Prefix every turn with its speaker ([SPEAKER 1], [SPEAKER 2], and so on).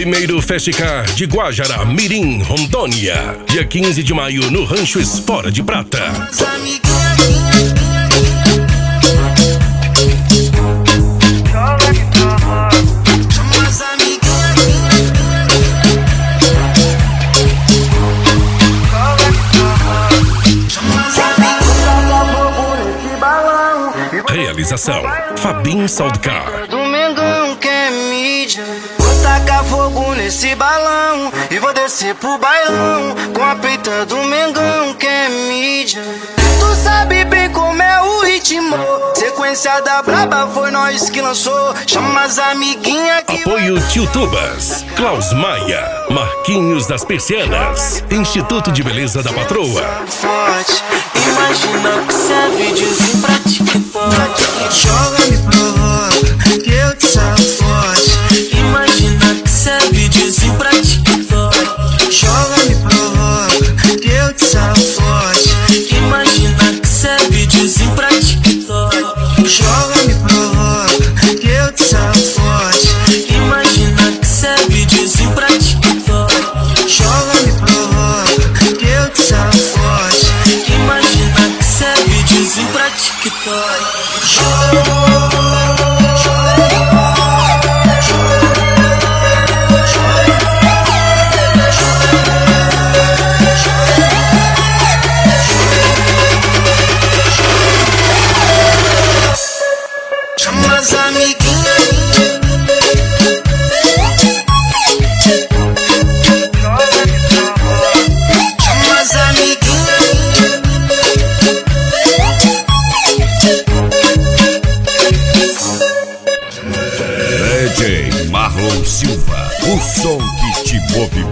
[SPEAKER 1] Primeiro Festicar de Guajará Mirim, Rondônia. Dia 15 de maio no Rancho Espora de Prata. Realização: Fabim Soundcar.
[SPEAKER 2] Do Mengão que é mídia. Vou tacar fogo nesse balão e vou descer pro bailão com a peita do Mengão que é mídia. Tu sabe bem como é o ritmo. Sequência da braba foi nós que lançou. Chama as amiguinhas que
[SPEAKER 1] Apoio Tio Tubas, Klaus Maia, Marquinhos das Persianas, Instituto de Beleza da Patroa.
[SPEAKER 2] forte. Imagina que serve videozinho pra TikTok. Joga, me provoca, que eu te salvo forte. Imagina que serve videozinho pra TikTok. Joga, me provoca, que eu te salvo forte. Imagina que serve videozinho pra TikTok. Joga, me provoca, que eu te salvo forte. Imagina que serve videozinho pra TikTok. Joga, me provoca, que eu te salvo forte. Imagina que serve videozinho pra TikTok. Chama as amiguinhas. Chama as amiguinhas.
[SPEAKER 3] DJ Marlon Silva, o som que te movimenta.